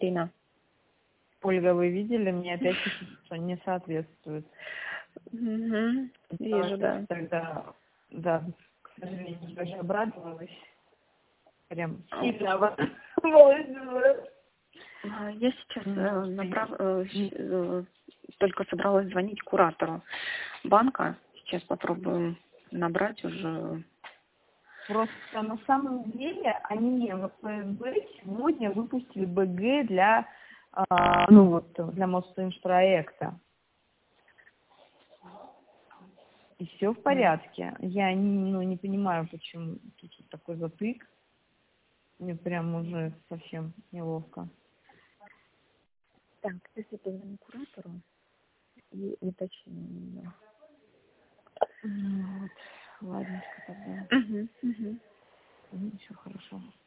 Рина. Ольга, вы видели? Мне опять пишут, что не соответствует. Угу. Вижу, да. Тогда, да, к сожалению, даже обрадовалась. Прям сильно обрадовалась. Я сейчас только собралась звонить куратору банка. Сейчас попробуем набрать уже. Просто на самом деле они в ФСБ сегодня выпустили БГ для, для Мосинжпроекта. И все в порядке. Я не понимаю, почему тут такой затык. Мне прям уже совсем неловко. Так, сейчас я позвоню куратору и уточню. Вот, ладненько тогда. Угу. Все хорошо.